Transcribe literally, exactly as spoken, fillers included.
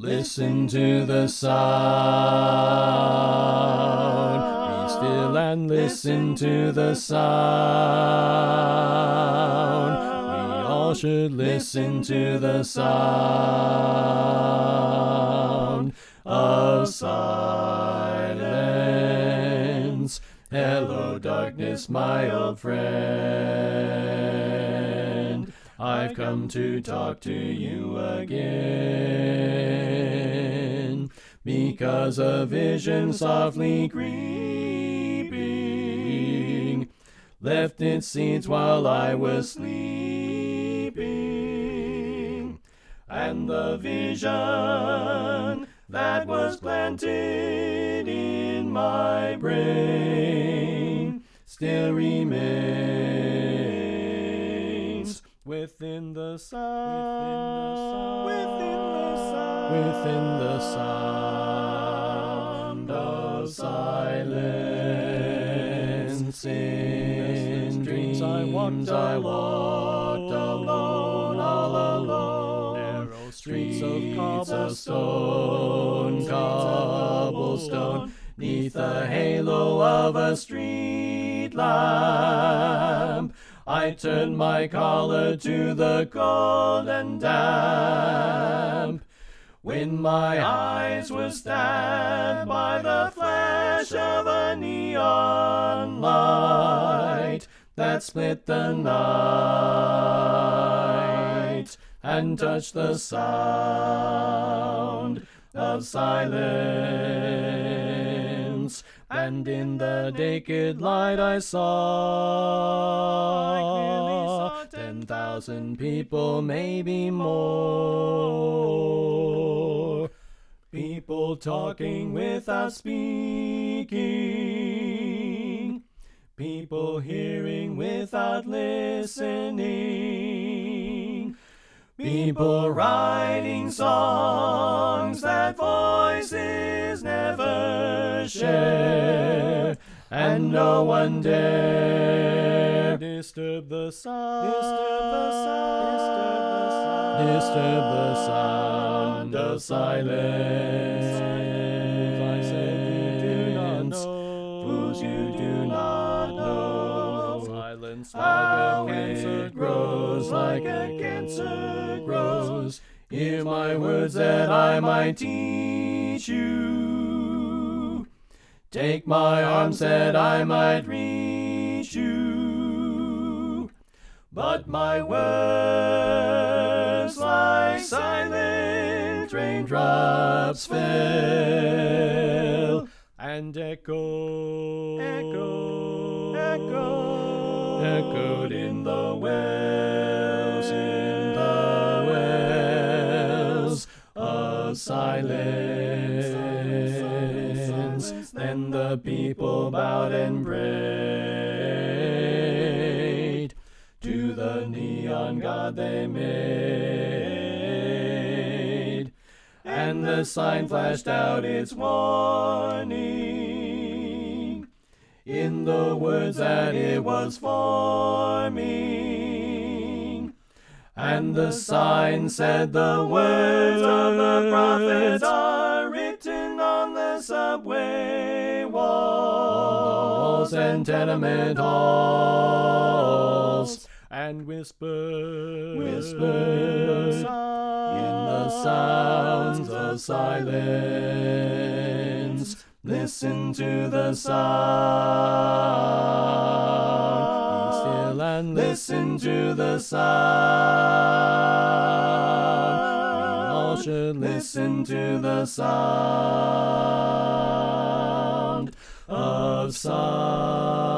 Listen to the sound. Be still and listen to the sound. We all should listen to the sound of silence. Hello, darkness, my old friend. I've come to talk to you again, because a vision softly creeping left its seeds while I was sleeping, and the vision that was planted in my brain still remains within the sound, within the sound, within the sound of silence. In dreams I walked, I walked alone, all alone. Narrow streets of cobblestone, cobblestone, neath the halo of a street lamp. I turned my collar to the cold and damp, when my eyes were stabbed by the flash of a neon light that split the night and touched the sound of silence. And in the naked light I saw ten thousand people, maybe more. People talking without speaking. People hearing without listening. People writing songs that voices never share, and no one dare disturb the sound, disturb the sound, disturb the sound of silence. I said you do not know, fools you do not know. Silence like a cancer grows, like a cancer grows. Hear my words that I might teach you. Take my arms that I might reach you. But my words like silent raindrops fell and echo, echo, echo, echoed in the wells, in the wells of silence. Then the people bowed and prayed to the neon god they made, and the sign flashed out its warning in the words that it was forming. And the sign said, the words of the prophets are written on the subway walls and tenement halls, and whisper, whisper in the sounds of silence. Listen to the sound. Be still and listen to the sound. We all should listen to the sound of silence.